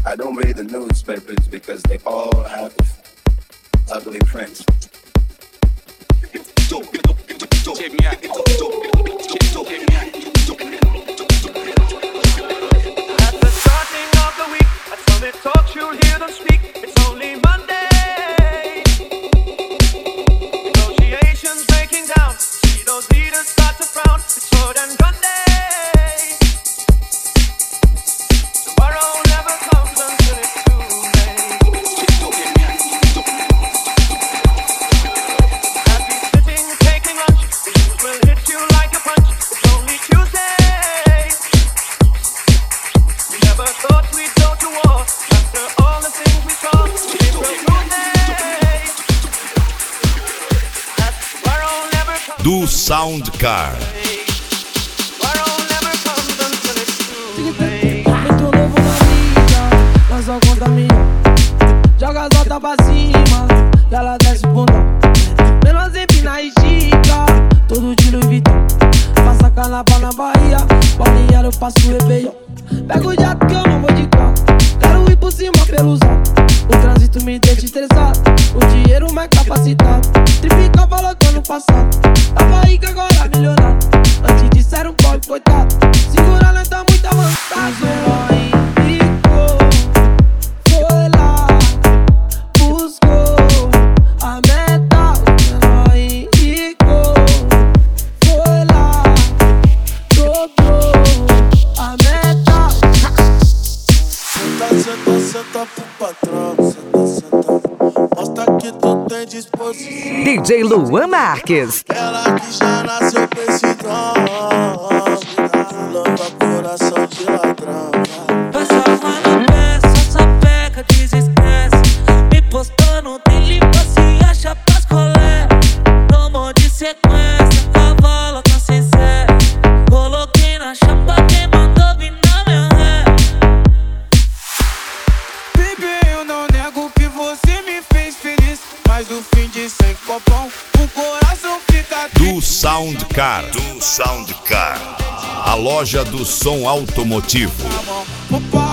I don't read the newspapers because they all have ugly prints. At the starting of the week, at Summit Talks you'll hear them speak. It's only Monday. Negotiations breaking down. See those leaders start to frown. It's sword and gun day. Tomorrow never comes until it's too late. As he's sitting taking lunch, the news will hit you like a punch. It's only Tuesday. We never thought we'd go to war. After all the things we saw, April Fool's Day. As tomorrow never comes. Do Soundcar. Tomorrow never comes until it's too late. Muito novo na mídia, mas só contamina. Joga as notas pra cima, e ela desce o bundão. Menos empina e estica, todo de Louis Vuitton. Passa carnaval na Bahia, balneário eu passo o Réveillon. Pego o jato que eu não vou de carro, quero ir por cima pelos altos. O trânsito me deixa estressado, o dinheiro mais capacitado. Triplica valor do ano passado, tava rico agora milionário. Antes de ser um pobre coitado, segura lenta muito avançado. Foi lá, buscou a meta, o menor enricou. Foi lá, dobrou a meta. Senta pro patrão, senta. Mostra que tu tem disposição. DJ Luan Marques. Ela que já nasceu com esse dom. Louca coração de ladrão. Passa na peça, sapeca, desestresse. Me postando, tem limpa, se acha pras colé. Tomou de sequência, cavalo tá sem sé. Coloquei na chapa, quem mandou vir na minha ré. Baby, eu não nego que você me fez feliz. Mas no fim de 100 copão, o coração fica triste. Do Soundcar. Do Soundcar. A loja do som automotivo. O pai